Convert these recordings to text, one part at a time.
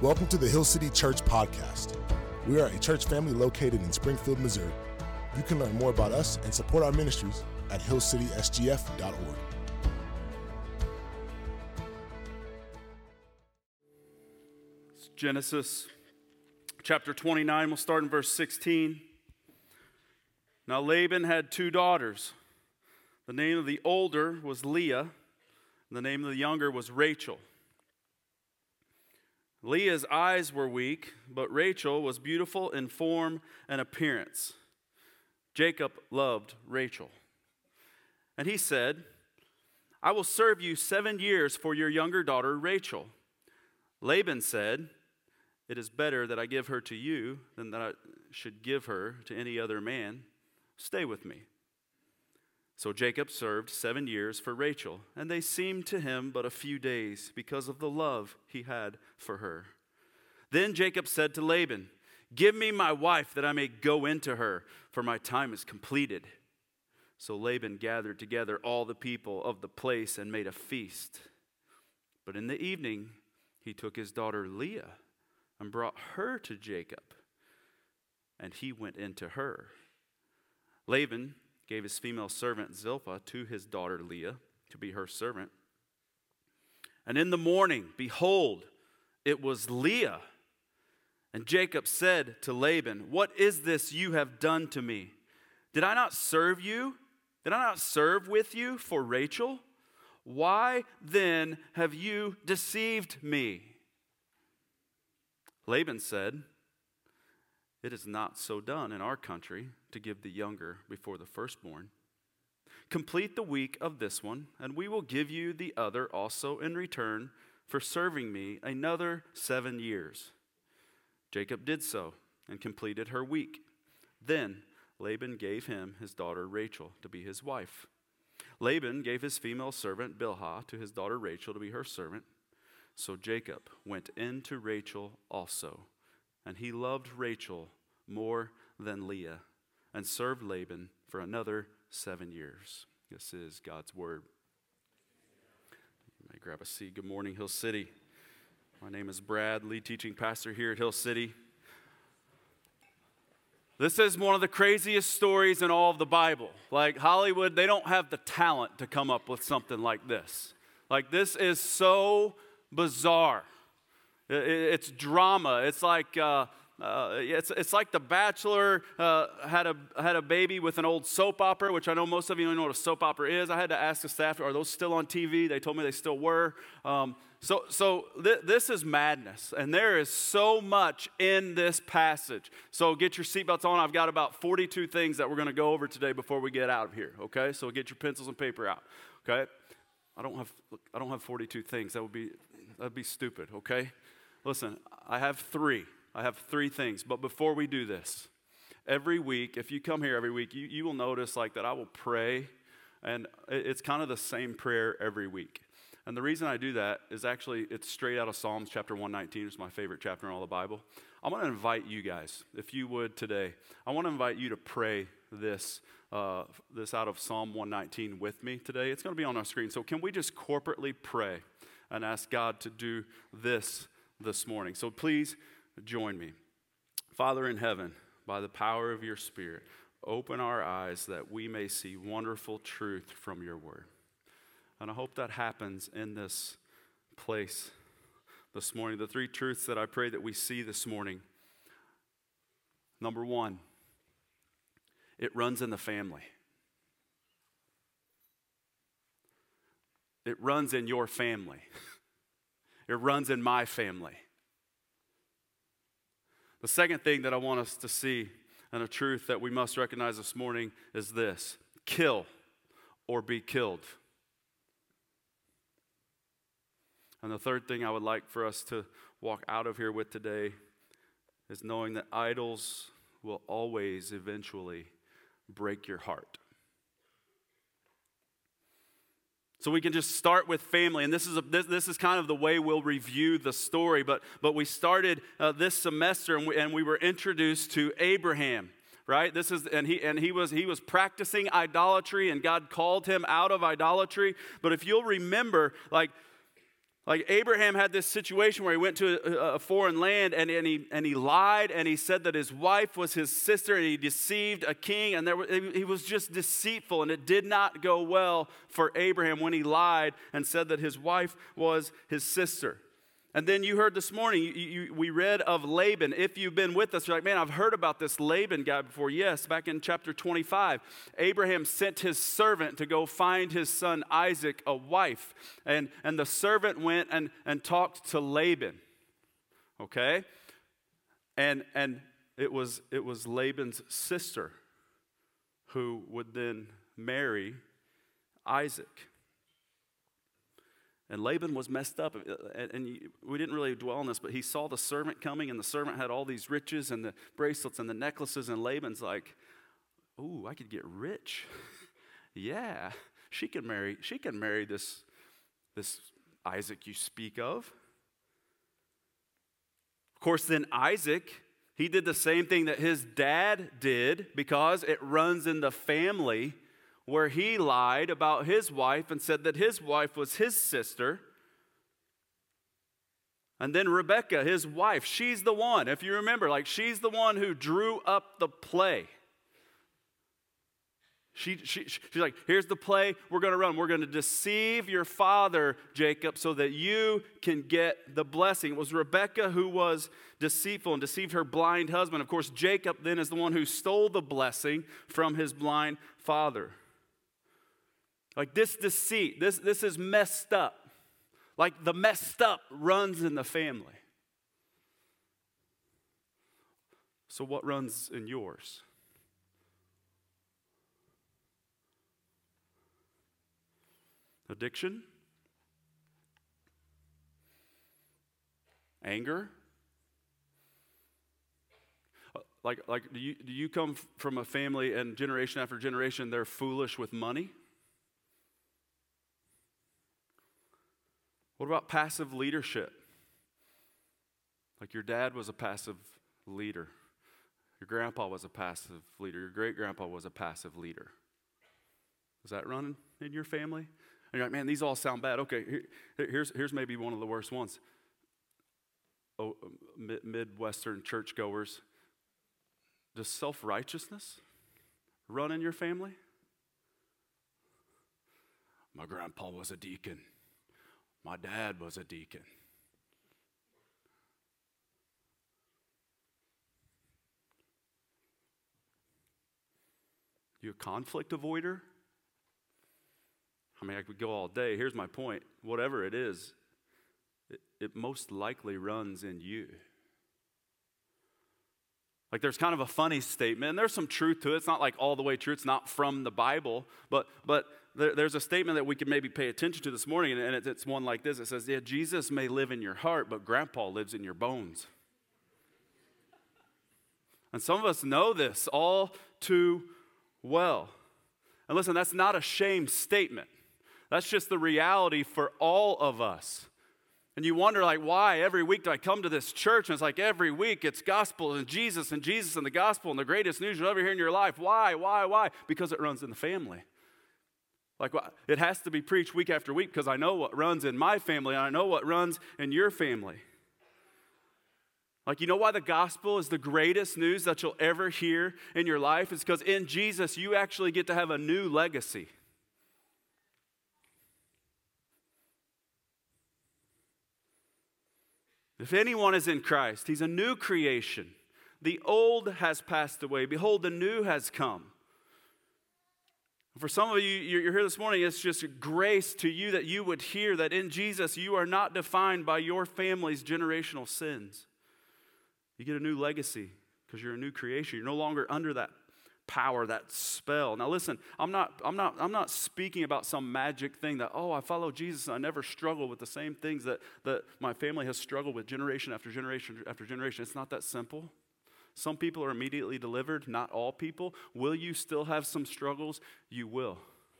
Welcome to the Hill City Church Podcast. We are a church family located in Springfield, Missouri. You can learn more about us and support our ministries at hillcitysgf.org. Genesis chapter 29, we'll start in verse 16. Now Laban had two daughters. The name of the older was Leah, and the name of the younger was Rachel. Leah's eyes were weak, but Rachel was beautiful in form and appearance. Jacob loved Rachel. And he said, I will serve you 7 years for your younger daughter Rachel. Laban said, it is better that I give her to you than that I should give her to any other man. Stay with me. So Jacob served 7 years for Rachel, and they seemed to him but a few days because of the love he had for her. Then Jacob said to Laban, give me my wife that I may go into her, for my time is completed. So Laban gathered together all the people of the place and made a feast. But in the evening he took his daughter Leah and brought her to Jacob, and he went into her. Laban gave his female servant Zilpah to his daughter Leah to be her servant. And in the morning, behold, it was Leah. And Jacob said to Laban, what is this you have done to me? Did I not serve you? Did I not serve with you for Rachel? Why then have you deceived me? Laban said, it is not so done in our country to give the younger before the firstborn. Complete the week of this one, and we will give you the other also in return for serving me another 7 years. Jacob did so and completed her week. Then Laban gave him his daughter Rachel to be his wife. Laban gave his female servant Bilhah to his daughter Rachel to be her servant. So Jacob went in to Rachel also, and he loved Rachel more than Leah, and served Laban for another 7 years. This is God's word. You may grab a seat. Good morning, Hill City. My name is Brad, lead teaching pastor here at Hill City. This is one of the craziest stories in all of the Bible. Like Hollywood, they don't have the talent to come up with something like this. Like this is so bizarre. It's drama. It's like it's like The Bachelor had a baby with an old soap opera, which I know most of you don't know what a soap opera is. I had to ask the staff, are those still on TV? They told me they still were. This is madness, and there is so much in this passage. So get your seatbelts on. I've got about 42 things that we're going to go over today before we get out of here. Okay, so get your pencils and paper out. Okay, I don't have 42 things. That'd be stupid. Okay, listen, I have three things. But before we do this, every week, if you come here every week, you will notice like that I will pray, and it's kind of the same prayer every week. And the reason I do that is actually it's straight out of Psalms chapter 119. It's my favorite chapter in all the Bible. I want to invite you guys, if you would today, I want to invite you to pray this out of Psalm 119 with me today. It's going to be on our screen. So can we just corporately pray and ask God to do this morning? So please join me. Father in heaven, by the power of your Spirit, open our eyes that we may see wonderful truth from your word. And I hope that happens in this place this morning. The three truths that I pray that we see this morning. Number one, it runs in the family. It runs in your family. It runs in my family. The second thing that I want us to see, and a truth that we must recognize this morning, is this: kill or be killed. And the third thing I would like for us to walk out of here with today is knowing that idols will always eventually break your heart. So we can just start with family, and this is kind of the way we'll review the story. But we started this semester, and we were introduced to Abraham, right? He was practicing idolatry, and God called him out of idolatry. But if you'll remember, like Like Abraham had this situation where he went to a foreign land and he lied and he said that his wife was his sister and he deceived a king, and he was just deceitful, and it did not go well for Abraham when he lied and said that his wife was his sister. And then you heard this morning, we read of Laban. If you've been with us, you're like, man, I've heard about this Laban guy before. Yes, back in chapter 25, Abraham sent his servant to go find his son Isaac a wife. And the servant went and talked to Laban, okay? And it was Laban's sister who would then marry Isaac. And Laban was messed up, and we didn't really dwell on this, but he saw the servant coming, and the servant had all these riches and the bracelets and the necklaces, and Laban's like, ooh, I could get rich. Yeah, she can marry this Isaac you speak of. Of course, then Isaac, he did the same thing that his dad did, because it runs in the family, where he lied about his wife and said that his wife was his sister. And then Rebekah, his wife, she's the one, if you remember, like she's the one who drew up the play. She's like, here's the play we're going to run. We're going to deceive your father, Jacob, so that you can get the blessing. It was Rebekah who was deceitful and deceived her blind husband. Of course, Jacob then is the one who stole the blessing from his blind father. Like this deceit, this is messed up. Like the messed up runs in the family. So what runs in yours? Addiction? Anger? Like do you come from a family and generation after generation they're foolish with money? What about passive leadership? Like your dad was a passive leader. Your grandpa was a passive leader. Your great-grandpa was a passive leader. Is that running in your family? And you're like, man, these all sound bad. Okay, here's maybe one of the worst ones. Oh, Midwestern churchgoers. Does self-righteousness run in your family? My grandpa was a deacon. My dad was a deacon. You a conflict avoider? I mean, I could go all day. Here's my point. Whatever it is, it most likely runs in you. Like there's kind of a funny statement, and there's some truth to it. It's not like all the way true. It's not from the Bible, but there's a statement that we could maybe pay attention to this morning, and it's one like this. It says, yeah, Jesus may live in your heart, but grandpa lives in your bones. And some of us know this all too well. And listen, that's not a shame statement. That's just the reality for all of us. And you wonder, like, why every week do I come to this church? And it's like every week it's gospel and Jesus and the gospel and the greatest news you'll ever hear in your life. Why? Because it runs in the family. Like, it has to be preached week after week because I know what runs in my family and I know what runs in your family. Like, you know why the gospel is the greatest news that you'll ever hear in your life? It's because in Jesus you actually get to have a new legacy. If anyone is in Christ, he's a new creation. The old has passed away. Behold, the new has come. For some of you, you're here this morning, it's just grace to you that you would hear that in Jesus you are not defined by your family's generational sins. You get a new legacy because you're a new creation. You're no longer under that power, that spell. Now listen, I'm not speaking about some magic thing that, I follow Jesus and I never struggle with the same things that my family has struggled with generation after generation after generation. It's not that simple. Some people are immediately delivered, not all people. Will you still have some struggles? You will.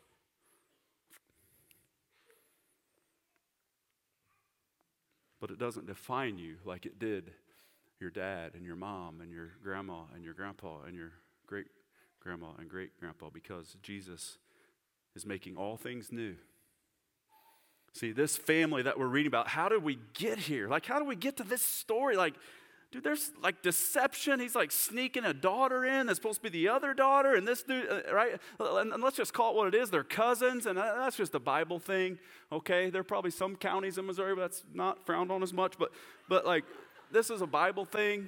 But it doesn't define you like it did your dad and your mom and your grandma and your grandpa and your great-grandma and great-grandpa, because Jesus is making all things new. See, this family that we're reading about, how did we get here? Like, how do we get to this story? Like, dude, there's like deception. He's like sneaking a daughter in that's supposed to be the other daughter. And this dude, right? And let's just call it what it is. They're cousins, and that's just a Bible thing, okay? There are probably some counties in Missouri that's not frowned on as much. But like, this is a Bible thing.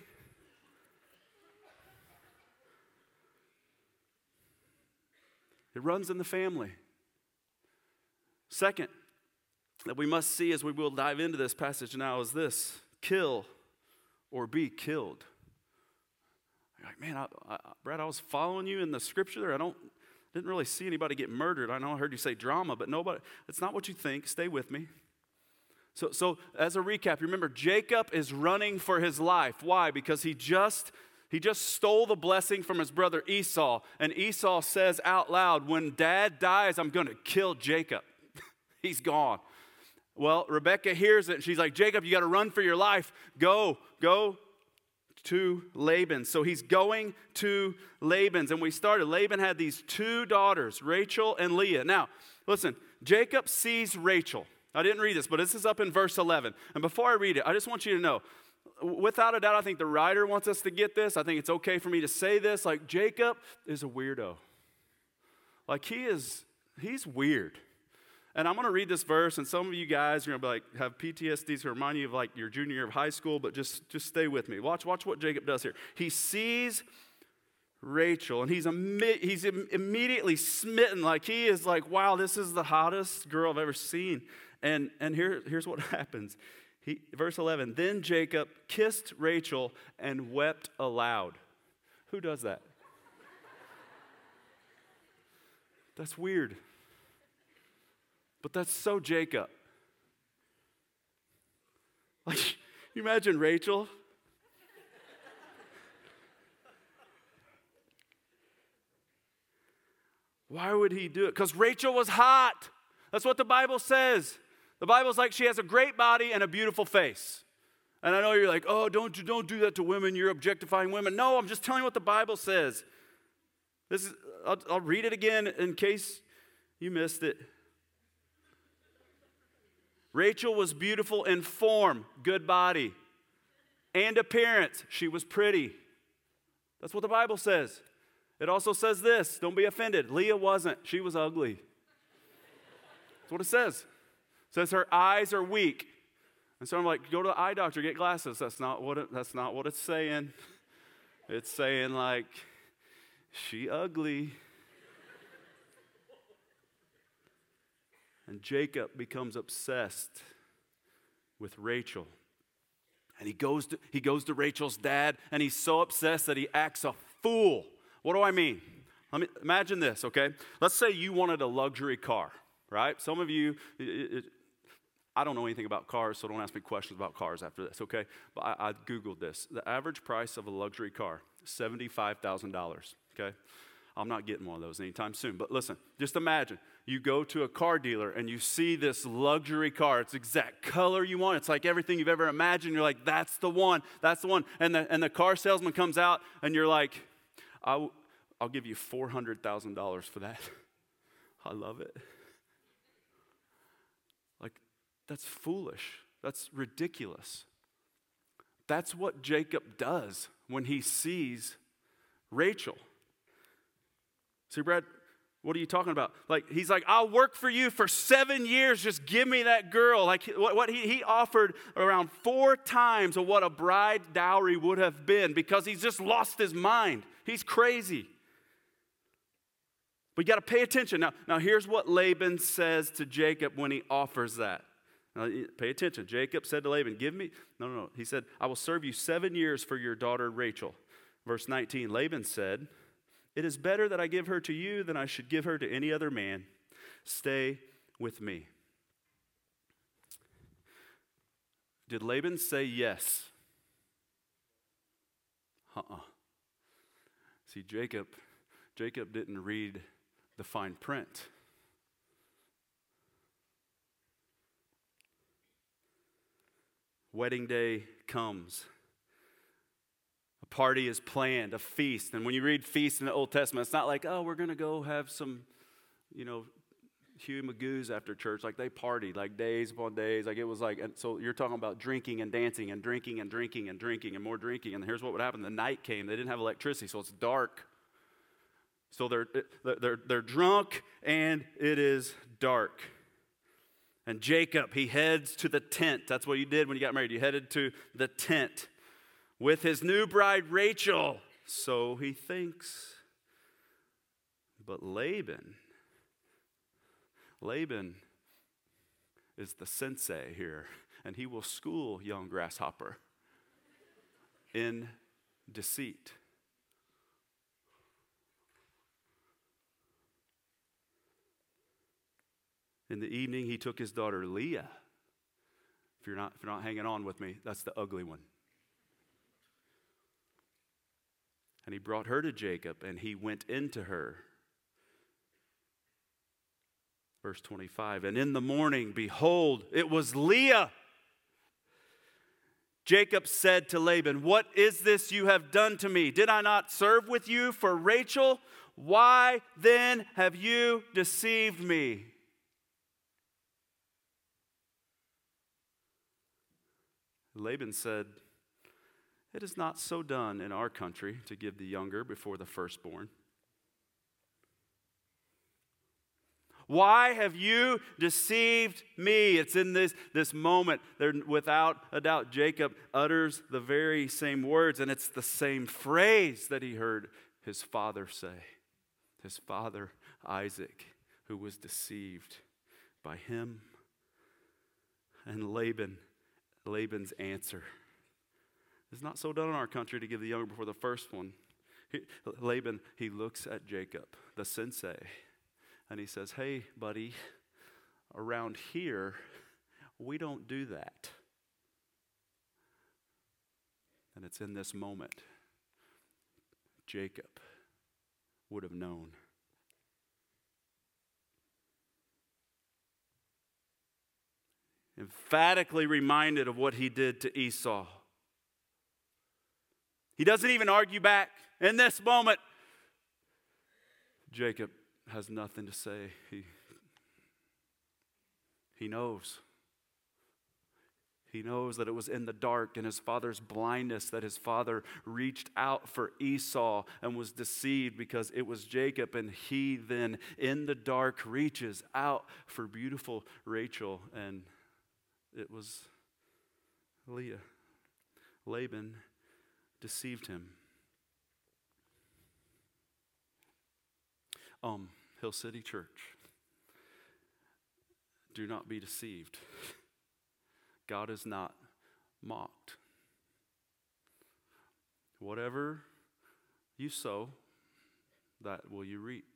It runs in the family. Second, that we must see as we will dive into this passage now is this: kill or be killed. You're like, man, Brad, I was following you in the scripture there. Didn't really see anybody get murdered. I know I heard you say drama, but nobody. It's not what you think. Stay with me. So as a recap, you remember Jacob is running for his life. Why? Because he just stole the blessing from his brother Esau, and Esau says out loud, "When Dad dies, I'm going to kill Jacob." He's gone. Well, Rebekah hears it, and she's like, "Jacob, you got to run for your life. Go to Laban." So he's going to Laban's, and Laban had these two daughters, Rachel and Leah. Now, listen, Jacob sees Rachel. I didn't read this, but this is up in verse 11. And before I read it, I just want you to know, without a doubt, I think the writer wants us to get this. I think it's okay for me to say this. Like, Jacob is a weirdo. Like, he's weird. And I'm going to read this verse, and some of you guys are going to be like, have PTSDs to remind you of like your junior year of high school, but just stay with me. Watch what Jacob does here. He sees Rachel, and he's immediately smitten. Like, he is like, wow, this is the hottest girl I've ever seen. And here's what happens. Verse 11, then Jacob kissed Rachel and wept aloud. Who does that? That's weird. But that's so Jacob. Like, you imagine Rachel? Why would he do it? Because Rachel was hot. That's what the Bible says. The Bible's like, she has a great body and a beautiful face. And I know you're like, oh, don't do that to women. You're objectifying women. No, I'm just telling you what the Bible says. I'll read it again in case you missed it. Rachel was beautiful in form, good body, and appearance. She was pretty. That's what the Bible says. It also says this. Don't be offended. Leah wasn't. She was ugly. That's what it says. It says her eyes are weak. And so I'm like, go to the eye doctor, get glasses. That's not what it's saying. It's saying like, she ugly. And Jacob becomes obsessed with Rachel. And he goes to Rachel's dad, and he's so obsessed that he acts a fool. What do I mean? Imagine this, okay? Let's say you wanted a luxury car, right? Some of you, I don't know anything about cars, so don't ask me questions about cars after this, okay? But I Googled this. The average price of a luxury car, $75,000, okay? I'm not getting one of those anytime soon. But listen, just imagine you go to a car dealer and you see this luxury car. It's the exact color you want. It's like everything you've ever imagined. You're like, that's the one. That's the one. And the car salesman comes out and you're like, I'll give you $400,000 for that. I love it. Like, that's foolish. That's ridiculous. That's what Jacob does when he sees Rachel. See, Brad, what are you talking about? Like, he's like, I'll work for you for 7 years. Just give me that girl. Like, what he offered around 4 times of what a bride dowry would have been because he's just lost his mind. He's crazy. But you got to pay attention. Now, here's what Laban says to Jacob when he offers that. Now, pay attention. Jacob said to Laban, No. He said, I will serve you 7 years for your daughter Rachel. Verse 19, Laban said, it is better that I give her to you than I should give her to any other man. Stay with me. Did Laban say yes? See, Jacob didn't read the fine print. Wedding day comes. A party is planned, a feast. And when you read feast in the Old Testament, it's not like, oh, we're going to go have some, Huey Magoo's after church, like they partied like days upon days. Like it was like, and so you're talking about drinking and dancing and drinking and drinking and drinking and more drinking. And here's what would happen. The night came. They didn't have electricity, so it's dark. So they're drunk and it is dark. And Jacob, he heads to the tent. That's what you did when you got married. You headed to the tent with his new bride, Rachel. So he thinks. But Laban is the sensei here, and he will school young grasshopper in deceit. In the evening, he took his daughter Leah. If you're not hanging on with me, that's the ugly one. And he brought her to Jacob, and he went into her. Verse 25, and in the morning, behold, it was Leah. Jacob said to Laban, what is this you have done to me? Did I not serve with you for Rachel? Why then have you deceived me? Laban said, it is not so done in our country to give the younger before the firstborn. Why have you deceived me? It's in this moment, there, without a doubt, Jacob utters the very same words, and it's the same phrase that he heard his father say. His father, Isaac, who was deceived by him. And Laban's answer. It's not so done in our country to give the younger before the first one. Laban, he looks at Jacob, the sensei, and he says, hey, buddy, around here, we don't do that. And it's in this moment, Jacob would have known. Emphatically reminded of what he did to Esau. He doesn't even argue back. In this moment, Jacob has nothing to say. He knows. He knows that it was in the dark and his father's blindness that his father reached out for Esau and was deceived because it was Jacob, and he then in the dark reaches out for beautiful Rachel, and it was Leah. Laban deceived him. Hill City Church, do not be deceived. God is not mocked. Whatever you sow, that will you reap.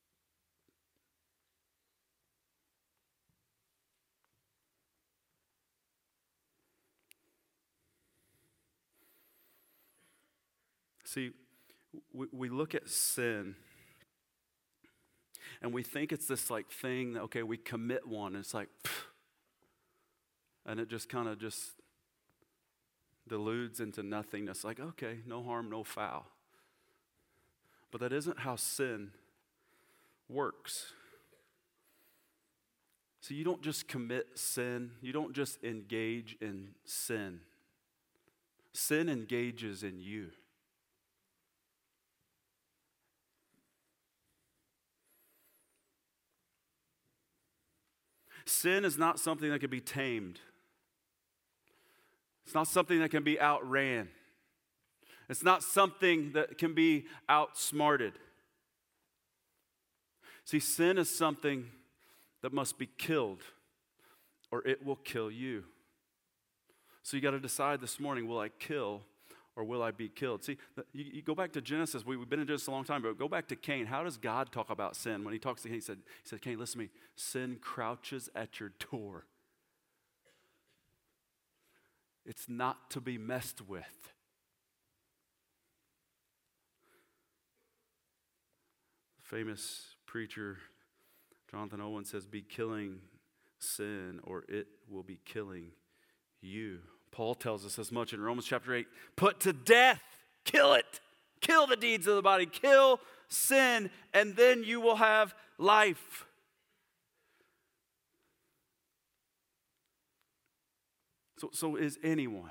See, we look at sin and we think it's this like thing that, okay, we commit one, and it's like, and it just kind of just deludes into nothingness. Like, okay, no harm, no foul. But that isn't how sin works. So you don't just commit sin. You don't just engage in sin. Sin engages in you. Sin is not something that can be tamed. It's not something that can be outran. It's not something that can be outsmarted. See, sin is something that must be killed, or it will kill you. So you got to decide this morning, will I kill or will I be killed? See, you go back to Genesis. We've been in Genesis a long time, but go back to Cain. How does God talk about sin? When he talks to Cain, he said, Cain, listen to me. Sin crouches at your door. It's not to be messed with. Famous preacher Jonathan Owen says, be killing sin or it will be killing you. Paul tells us as much in Romans chapter 8. Put to death, kill it. Kill the deeds of the body. Kill sin, and then you will have life. So is anyone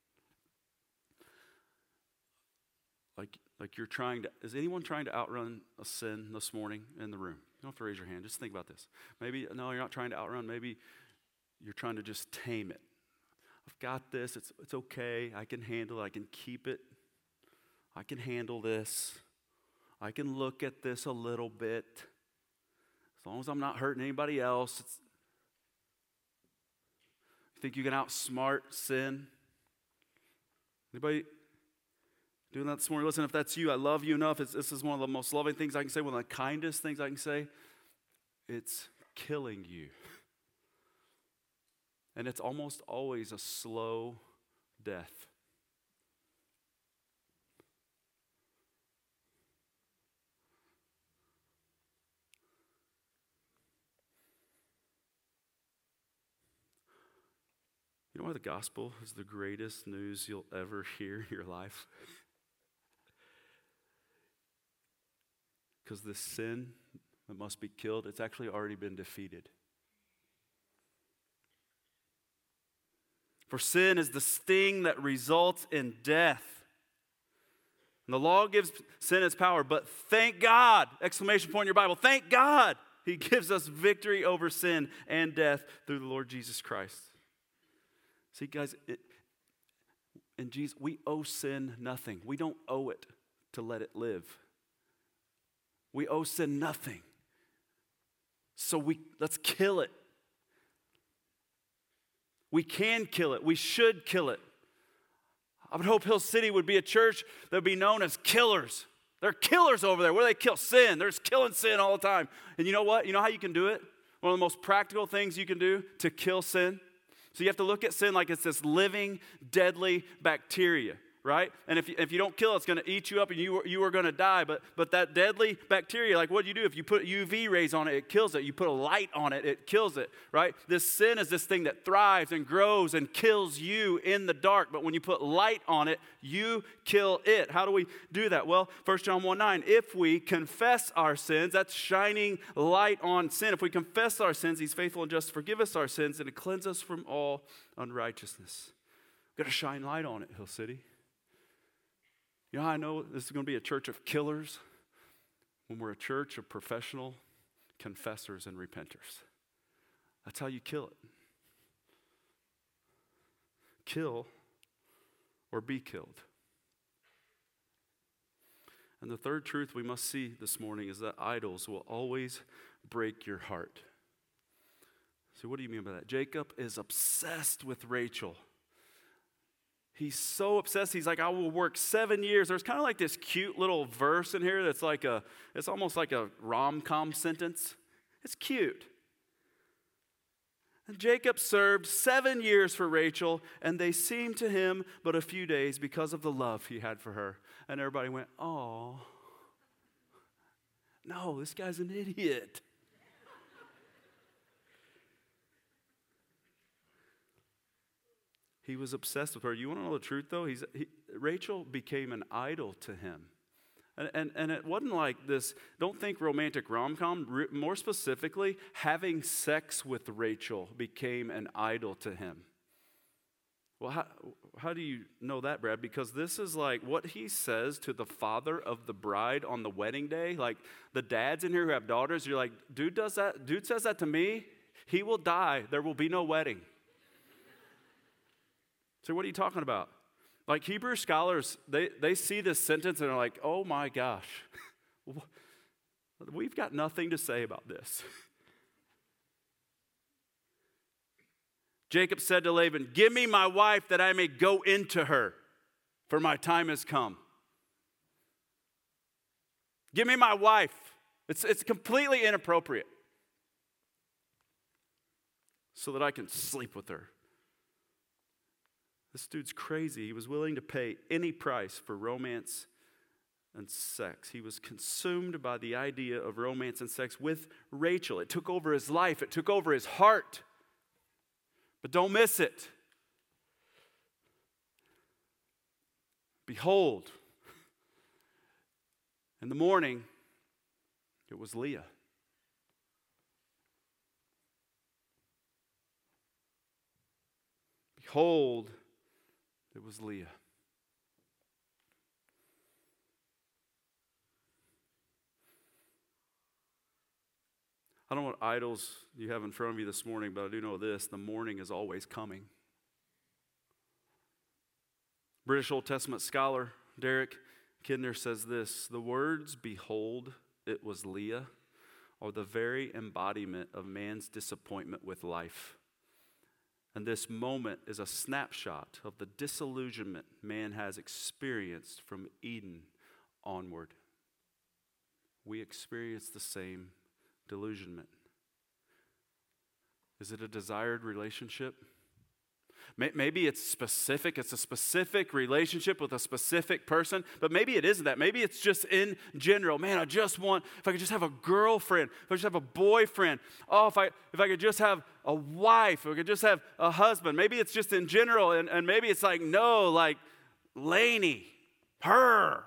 like you're trying to? Is anyone trying to outrun a sin this morning in the room? You don't have to raise your hand. Just think about this. Maybe no, you're not trying to outrun. Maybe you're trying to just tame it. I've got this. It's okay. I can handle it. I can keep it. I can handle this. I can look at this a little bit. As long as I'm not hurting anybody else. You think you can outsmart sin? Anybody doing that this morning? Listen, if that's you, I love you enough. This is one of the most loving things I can say, one of the kindest things I can say. It's killing you. And it's almost always a slow death. You know why the gospel is the greatest news you'll ever hear in your life? Because the sin that must be killed, it's actually already been defeated. For sin is the sting that results in death. And the law gives sin its power, but thank God, exclamation point in your Bible, thank God He gives us victory over sin and death through the Lord Jesus Christ. See, guys, in Jesus, we owe sin nothing. We don't owe it to let it live. We owe sin nothing. So let's kill it. We can kill it. We should kill it. I would hope Hill City would be a church that would be known as killers. They're killers over there. Where they kill sin. They're just killing sin all the time. And you know what? You know how you can do it? One of the most practical things you can do to kill sin? So you have to look at sin like it's this living, deadly bacteria, right? And if you don't kill it, it's going to eat you up and you are going to die. But that deadly bacteria, like what do you do? If you put UV rays on it, it kills it. You put a light on it, it kills it, right? This sin is this thing that thrives and grows and kills you in the dark. But when you put light on it, you kill it. How do we do that? Well, 1 John 1:9, if we confess our sins, that's shining light on sin. If we confess our sins, He's faithful and just to forgive us our sins and to cleanse us from all unrighteousness. We've got to shine light on it, Hill City. You know how I know this is going to be a church of killers? When we're a church of professional confessors and repenters. That's how you kill it. Kill or be killed. And the third truth we must see this morning is that idols will always break your heart. So what do you mean by that? Jacob is obsessed with Rachel. He's so obsessed. He's like, I will work 7 years. There's kind of like this cute little verse in here that's like it's almost like a rom-com sentence. It's cute. And Jacob served 7 years for Rachel, and they seemed to him but a few days because of the love he had for her. And everybody went, oh, no, this guy's an idiot. He was obsessed with her. You want to know the truth, though? Rachel became an idol to him. And it wasn't like this, don't think romantic rom-com. More specifically, having sex with Rachel became an idol to him. Well, how do you know that, Brad? Because this is like what he says to the father of the bride on the wedding day. Like the dads in here who have daughters, you're like, dude says that to me, he will die. There will be no wedding. So what are you talking about? Like Hebrew scholars, they see this sentence and are like, oh my gosh, we've got nothing to say about this. Jacob said to Laban, give me my wife that I may go into her, for my time has come. Give me my wife. It's completely inappropriate. So that I can sleep with her. This dude's crazy. He was willing to pay any price for romance and sex. He was consumed by the idea of romance and sex with Rachel. It took over his life. It took over his heart. But don't miss it. Behold, in the morning, it was Leah. Behold, it was Leah. I don't know what idols you have in front of you this morning, but I do know this: the morning is always coming. British Old Testament scholar Derek Kidner says this: the words, behold, it was Leah, are the very embodiment of man's disappointment with life. And this moment is a snapshot of the disillusionment man has experienced from Eden onward. We experience the same delusionment. Is it a desired relationship? Maybe it's specific. It's a specific relationship with a specific person, but maybe it isn't that. Maybe it's just in general. Man, I just want, if I could just have a girlfriend, if I could just have a boyfriend. Oh, if I could just have a wife, if I could just have a husband. Maybe it's just in general, and maybe it's like, no, like Lainey, her.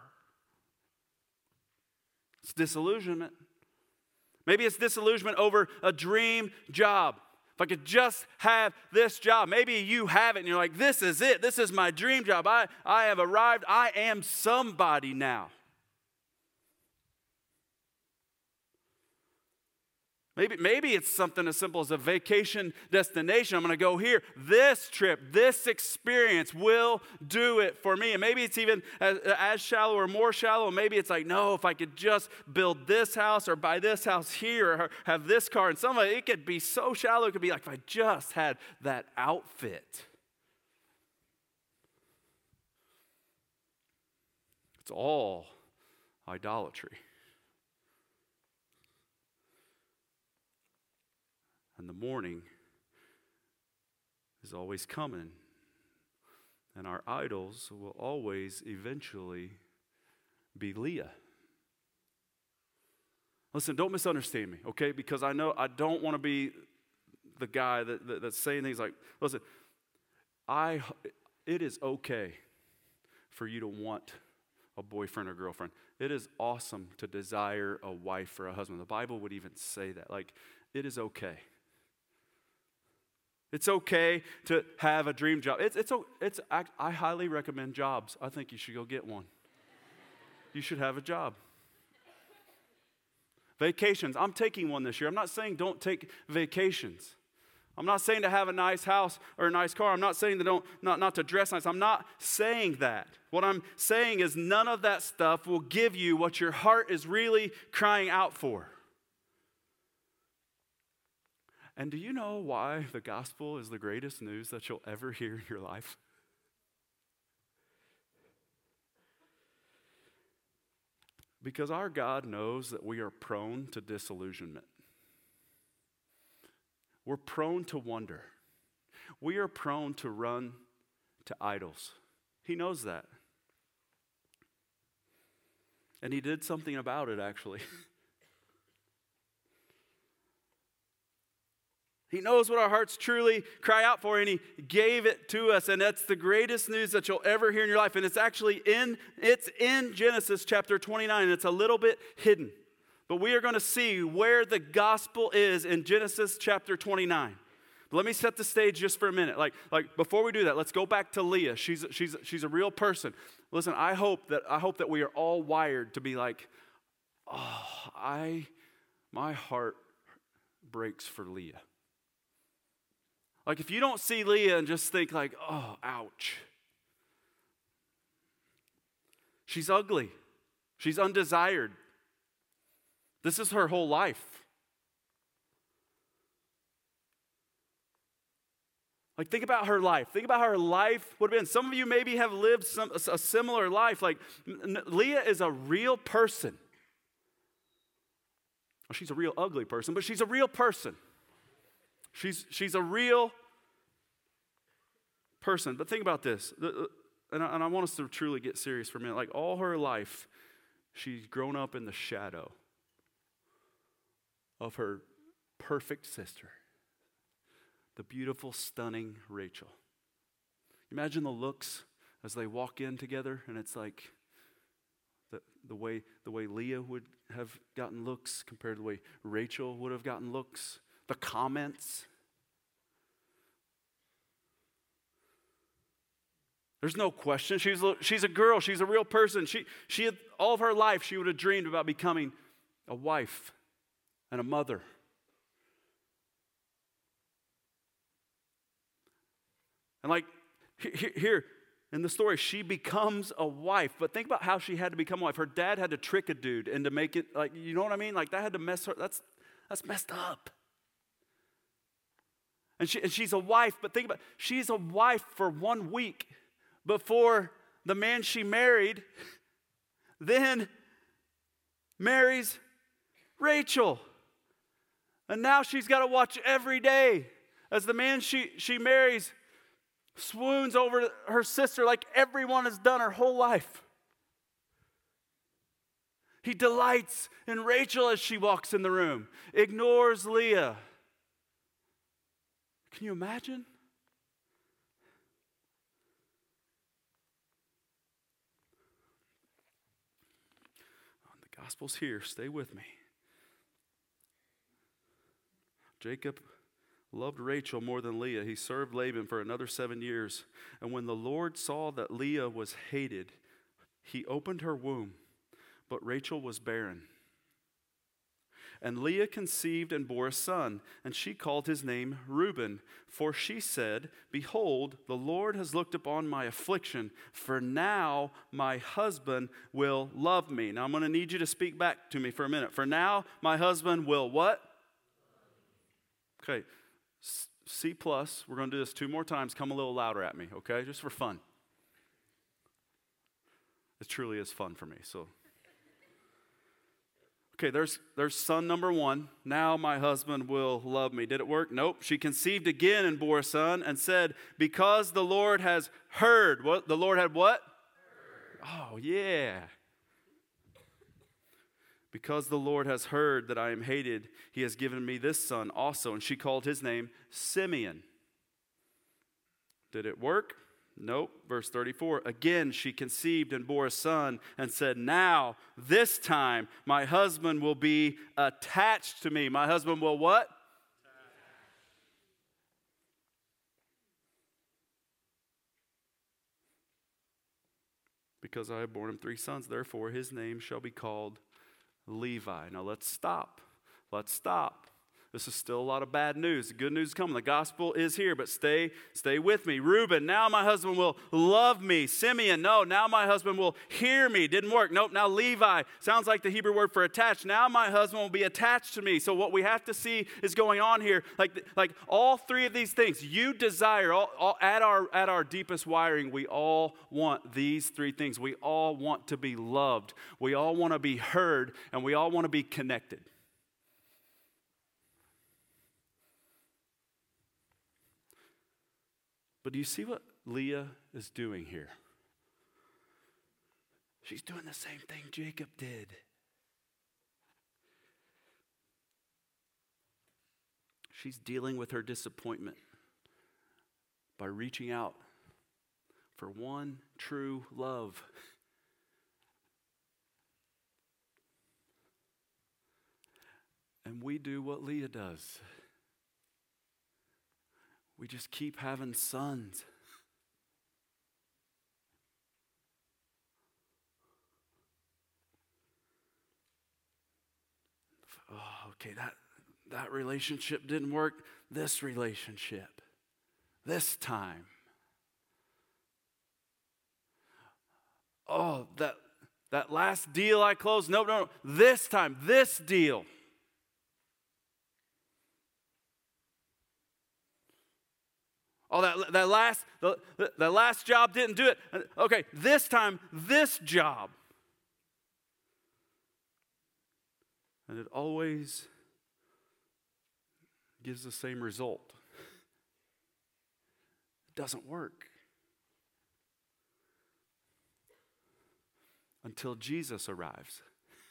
It's disillusionment. Maybe it's disillusionment over a dream job. If I could just have this job. Maybe you have it and you're like, this is it. This is my dream job. I have arrived. I am somebody now. Maybe it's something as simple as a vacation destination. I'm going to go here. This trip, this experience will do it for me. And maybe it's even as shallow or more shallow. Maybe it's like, no, if I could just build this house or buy this house here or have this car. And some of it could be so shallow. It could be like, if I just had that outfit. It's all idolatry. And the morning is always coming. And our idols will always eventually be Leah. Listen, don't misunderstand me, okay? Because I know I don't want to be the guy that's saying things like, listen, it is okay for you to want a boyfriend or girlfriend. It is awesome to desire a wife or a husband. The Bible would even say that. Like, it is okay. It's okay to have a dream job. I highly recommend jobs. I think you should go get one. You should have a job. Vacations. I'm taking one this year. I'm not saying don't take vacations. I'm not saying to have a nice house or a nice car. I'm not saying to not to dress nice. I'm not saying that. What I'm saying is none of that stuff will give you what your heart is really crying out for. And do you know why the gospel is the greatest news that you'll ever hear in your life? Because our God knows that we are prone to disillusionment. We're prone to wonder. We are prone to run to idols. He knows that. And he did something about it, actually. He knows what our hearts truly cry out for, and he gave it to us. And that's the greatest news that you'll ever hear in your life. And it's actually in Genesis chapter 29, and it's a little bit hidden. But we are going to see where the gospel is in Genesis chapter 29. But let me set the stage just for a minute. Like before we do that, let's go back to Leah. She's a real person. Listen, I hope that we are all wired to be like, my heart breaks for Leah. Like if you don't see Leah and just think like, oh, ouch. She's ugly. She's undesired. This is her whole life. Like think about her life. Think about how her life would have been. Some of you maybe have lived a similar life. Like Leah is a real person. Well, she's a real ugly person, but she's a real person. She's a real person. But think about this, and I want us to truly get serious for a minute. Like all her life, she's grown up in the shadow of her perfect sister, the beautiful, stunning Rachel. Imagine the looks as they walk in together, and it's like the way Leah would have gotten looks compared to the way Rachel would have gotten looks. The comments. There's no question. She's a girl. She's a real person. She had, all of her life, she would have dreamed about becoming a wife and a mother. And like here in the story, she becomes a wife. But think about how she had to become a wife. Her dad had to trick a dude and to make it, like, you know what I mean? Like, that had to mess her. That's messed up. And she's a wife, but think about it. She's a wife for 1 week before the man she married then marries Rachel. And now she's got to watch every day as the man she marries swoons over her sister like everyone has done her whole life. He delights in Rachel as she walks in the room, ignores Leah. Can you imagine? The gospel's here. Stay with me. Jacob loved Rachel more than Leah. He served Laban for another 7 years. And when the Lord saw that Leah was hated, he opened her womb, but Rachel was barren. And Leah conceived and bore a son, and she called his name Reuben, for she said, "Behold, the Lord has looked upon my affliction, for now my husband will love me." Now I'm going to need you to speak back to me for a minute. For now my husband will what? Okay, C+. We're going to do this 2 more times. Come a little louder at me, okay? Just for fun. It truly is fun for me, so... Okay, there's son number 1. Now my husband will love me. Did it work? Nope. She conceived again and bore a son and said, "Because the Lord has heard." What? The Lord had what? Heard. Oh, yeah. "Because the Lord has heard that I am hated, he has given me this son also." And she called his name Simeon. Did it work? Nope. Verse 34. Again she conceived and bore a son and said, "Now, this time, my husband will be attached to me." My husband will what? "Because I have borne him 3 sons, therefore his name shall be called Levi." Now let's stop. Let's stop. This is still a lot of bad news. The good news is coming. The gospel is here, but stay with me. Reuben, now my husband will love me. Simeon, no, now my husband will hear me. Didn't work. Nope, now Levi, sounds like the Hebrew word for attached. Now my husband will be attached to me. So what we have to see is going on here, like all 3 of these things, you desire, all, at our deepest wiring, we all want these 3 things. We all want to be loved. We all want to be heard, and we all want to be connected. But do you see what Leah is doing here? She's doing the same thing Jacob did. She's dealing with her disappointment by reaching out for one true love. And we do what Leah does. We just keep having sons. Oh, okay, that relationship didn't work. This relationship. This time. Oh, that last deal I closed. No. This time, this deal. Oh, that last job didn't do it. Okay, this time, this job. And it always gives the same result. It doesn't work. Until Jesus arrives.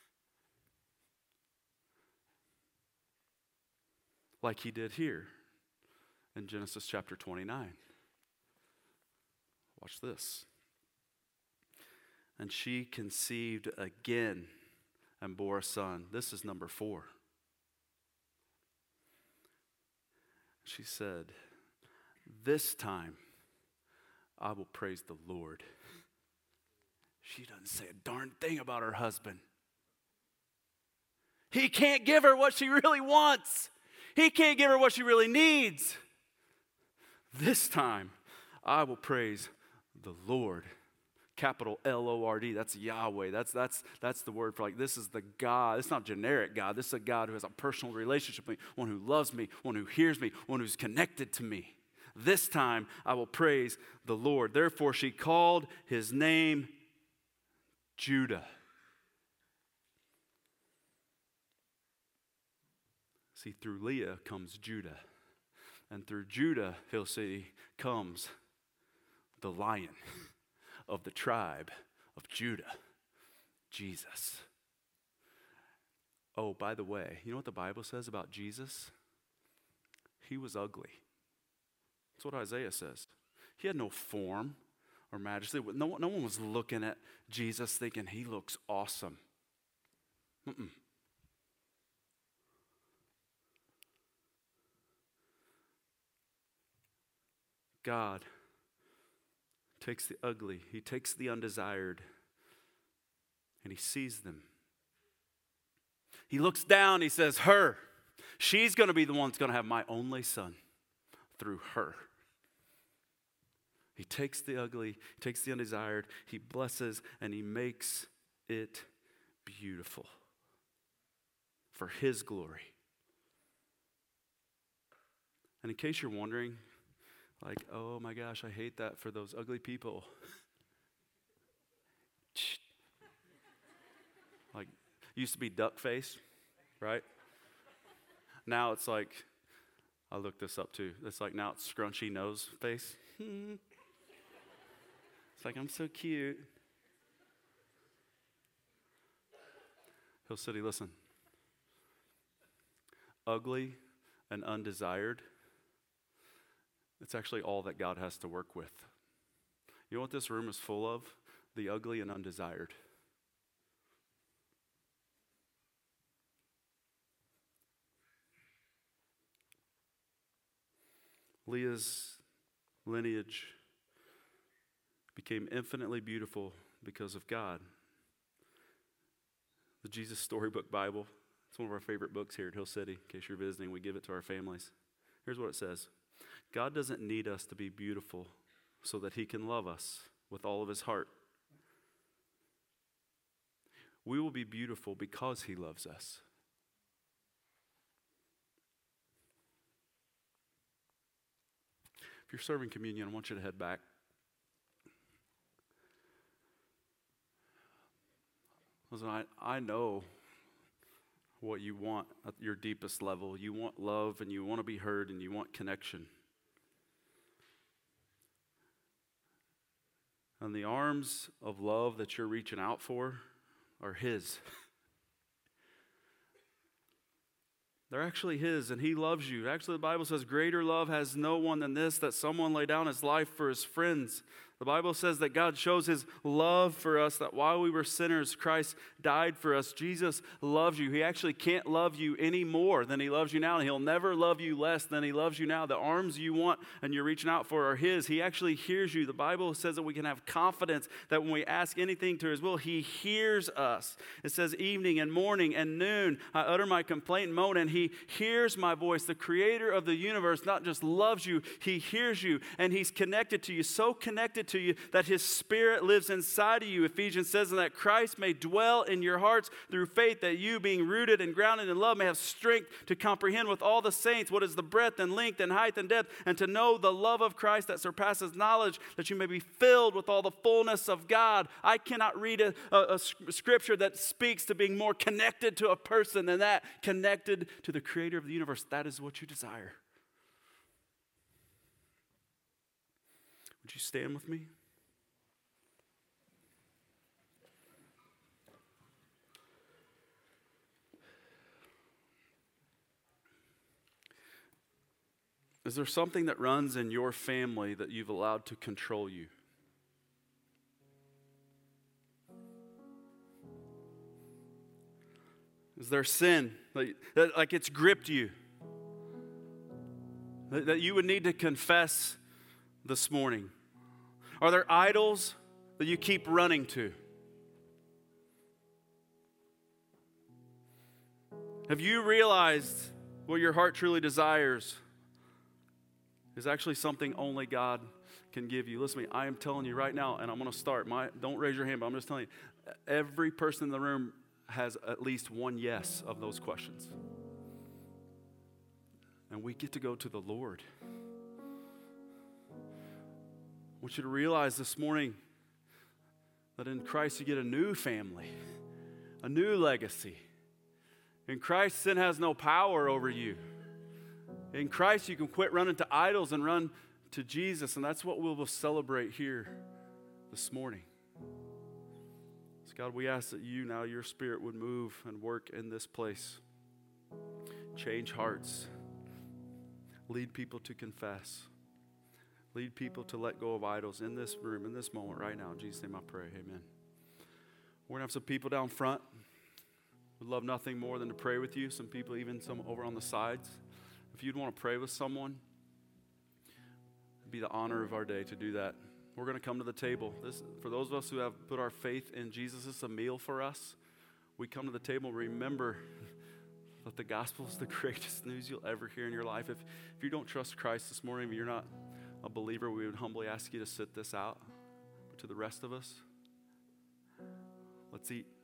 Like he did here. In Genesis chapter 29. Watch this. "And she conceived again and bore a son." This is number 4. She said, "This time I will praise the Lord. She doesn't say a darn thing about her husband. He can't give her what she really wants. He can't give her what she really needs. This time, I will praise the Lord. Capital L-O-R-D, that's Yahweh. That's the word for, like, this is the God. It's not generic God. This is a God who has a personal relationship with me, one who loves me, one who hears me, one who's connected to me. This time I will praise the Lord. Therefore she called his name Judah. See, through Leah comes Judah. And through Judah, Hill City, comes the Lion of the tribe of Judah, Jesus. Oh, by the way, you know what the Bible says about Jesus? He was ugly. That's what Isaiah says. He had no form or majesty. No one was looking at Jesus thinking he looks awesome. God takes the ugly, he takes the undesired, and he sees them. He looks down, he says, her, she's going to be the one that's going to have my only son through her. He takes the ugly, he takes the undesired, he blesses, and he makes it beautiful for his glory. And in case you're wondering, like, oh my gosh, I hate that for those ugly people. Like, used to be duck face, right? Now it's like, I looked this up too. It's like now it's scrunchy nose face. It's like, I'm so cute. Hill City, listen. Ugly and undesired, it's actually all that God has to work with. You know what this room is full of? The ugly and undesired. Leah's lineage became infinitely beautiful because of God. The Jesus Storybook Bible, it's one of our favorite books here at Hill City. In case you're visiting, we give it to our families. Here's what it says. God doesn't need us to be beautiful so that he can love us with all of his heart. We will be beautiful because he loves us. If you're serving communion, I want you to head back. Listen, I know what you want at your deepest level. You want love, and you want to be heard, and you want connection. And the arms of love that you're reaching out for are his. They're actually his, and he loves you. Actually, the Bible says, greater love has no one than this, that someone lay down his life for his friends. The Bible says that God shows his love for us, that while we were sinners, Christ died for us. Jesus loves you. He actually can't love you any more than he loves you now, and he'll never love you less than he loves you now. The arms you want and you're reaching out for are his. He actually hears you. The Bible says that we can have confidence that when we ask anything to his will, he hears us. It says evening and morning and noon, I utter my complaint and moan, and he hears my voice. The creator of the universe not just loves you, he hears you, and he's connected to you, so connected to you that his spirit lives inside of you. Ephesians says that Christ may dwell in your hearts through faith, that you, being rooted and grounded in love, may have strength to comprehend with all the saints what is the breadth and length and height and depth, and to know the love of Christ that surpasses knowledge, that you may be filled with all the fullness of God. I cannot read a scripture that speaks to being more connected to a person than that, connected to the creator of the universe. That is what you desire. Would you stand with me? Is there something that runs in your family that you've allowed to control you? Is there sin like it's gripped you that you would need to confess this morning? Are there idols that you keep running to? Have you realized what your heart truly desires is actually something only God can give you? Listen to me, I am telling you right now, and I'm going to start. Don't raise your hand, but I'm just telling you, every person in the room has at least one yes of those questions. And we get to go to the Lord. I want you to realize this morning that in Christ you get a new family, a new legacy. In Christ, sin has no power over you. In Christ, you can quit running to idols and run to Jesus, and that's what we will celebrate here this morning. So God, we ask that you now, your Spirit would move and work in this place. Change hearts. Lead people to confess. Lead people to let go of idols in this room, in this moment, right now. In Jesus' name I pray, amen. We're going to have some people down front. Would love nothing more than to pray with you. Some people, even some over on the sides. If you'd want to pray with someone, it'd be the honor of our day to do that. We're going to come to the table. For those of us who have put our faith in Jesus, this is a meal for us. We come to the table and remember that the gospel is the greatest news you'll ever hear in your life. If you don't trust Christ this morning, if you're not a believer, we would humbly ask you to sit this out. But to the rest of us, let's eat.